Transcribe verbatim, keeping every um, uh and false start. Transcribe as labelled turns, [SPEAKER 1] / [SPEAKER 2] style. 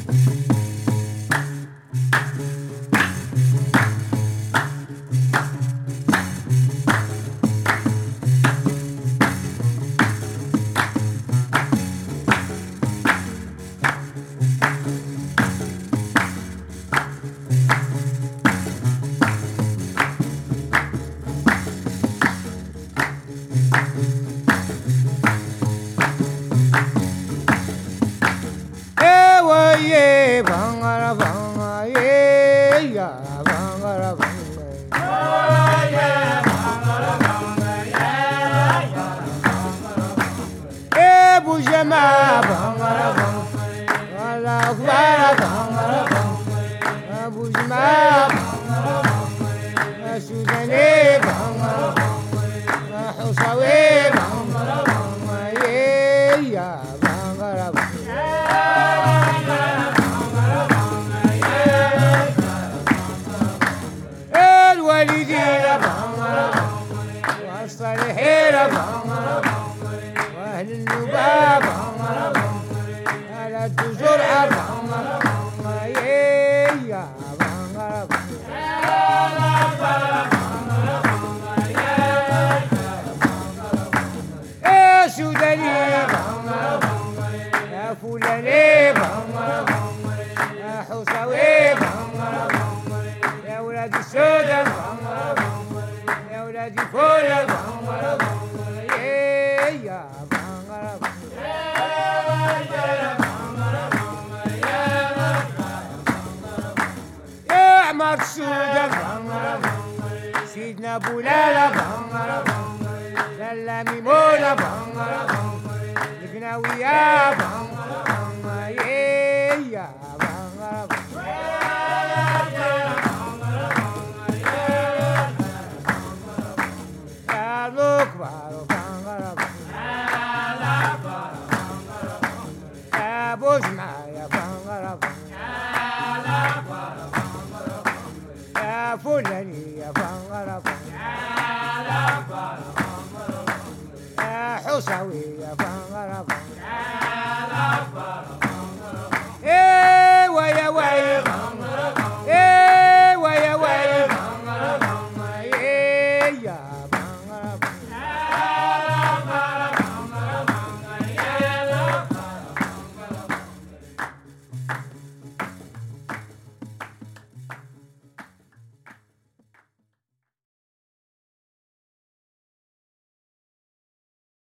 [SPEAKER 1] ye bangara banga ye ya bangara banga ye bangara banga ye ya e bujama bangara banga wala kubara bangara banga bujama bangara banga sudane bangara banga husawe bangara banga ye ya bangara banga والدين بامر والصالحين بامر واهل النباب بامر على الدجور بامر يا بامر يا سوداني بامر يا فلاني بامر يا حوساوي بامر يا ولاد السودان يا ولاد فولا يا يا عمر السودان سيدنا بولالا سلامي مولا القناوي يا يا يا فلاني يا بانغرا يا حوساوي يا